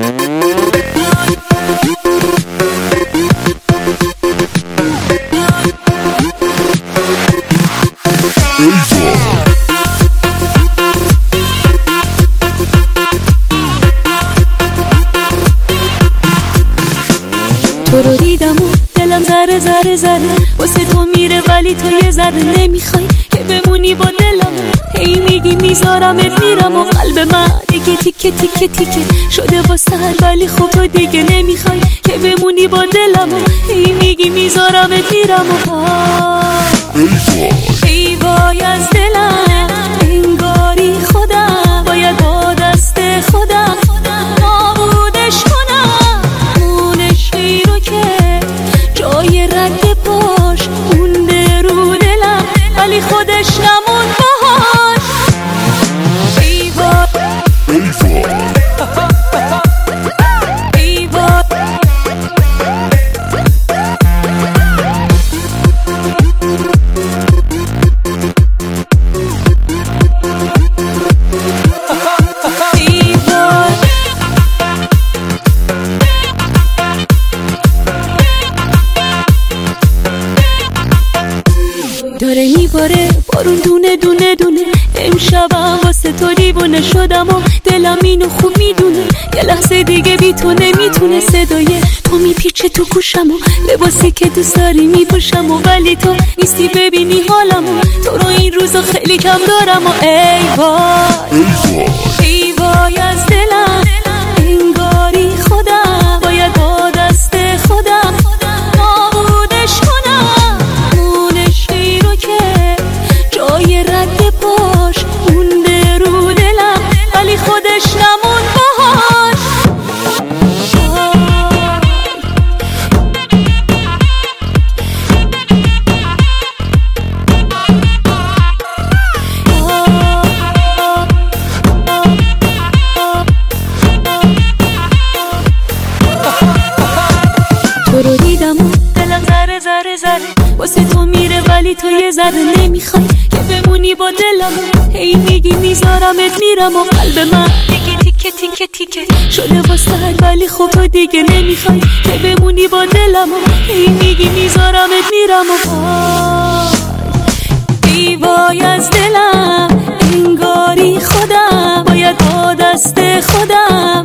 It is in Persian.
تو رو دیدم و دلم ذره ذره ذره واسه تو میره، ولی تو یه ذره نمیخوای که بمونی با دلم. هی میگی میذارمت میرم و قلب من دیگه تیکه تیکه تیکه شده با سر، ولی خب تو دیگه نمیخوای که بمونی با دلم. هی میگی میذارمت میرم و ای وای از دلم، انگاری خودم باید با دست خودم نابودش کنم. اون عشقی رو که جای رد پاش مونده رو دلم، ولی خودش نمون باهاش. ای وای ای وای داره میباره بارون دونه دونه دونه. امشبم واسه تو دیوونه شدم و دلم اینو خوب میدونه. یه لحظه دیگه بی تو نمیتونه، صدای تو میپیچه تو گوشم و لباسی که دوست داری میپوشم، و ولی تو نیستی ببینی حالمو. تو رو این روزا خیلی کم دارم و ای وای ای وای از دلم، انگاری خودم باید با دست خودم نابودش کنم. اون عشقی رو که جای رد پاش مونده رو دلم، ولی خودش نمون باهاش. تو رو دیدم و دلم ذره ذره ذره واسه تو میره، ولی تو یه ذره نمیخوای که بمونی با دلم. هی میگی میذارمت میرم و قلب من دیگه تیکه تیکه تیکه شده با سر، ولی خب تو دیگه نمیخوای که بمونی با دلم. هی میگی میذارمت میرم و ای وای از دلم، انگاری خودم باید با دست خودم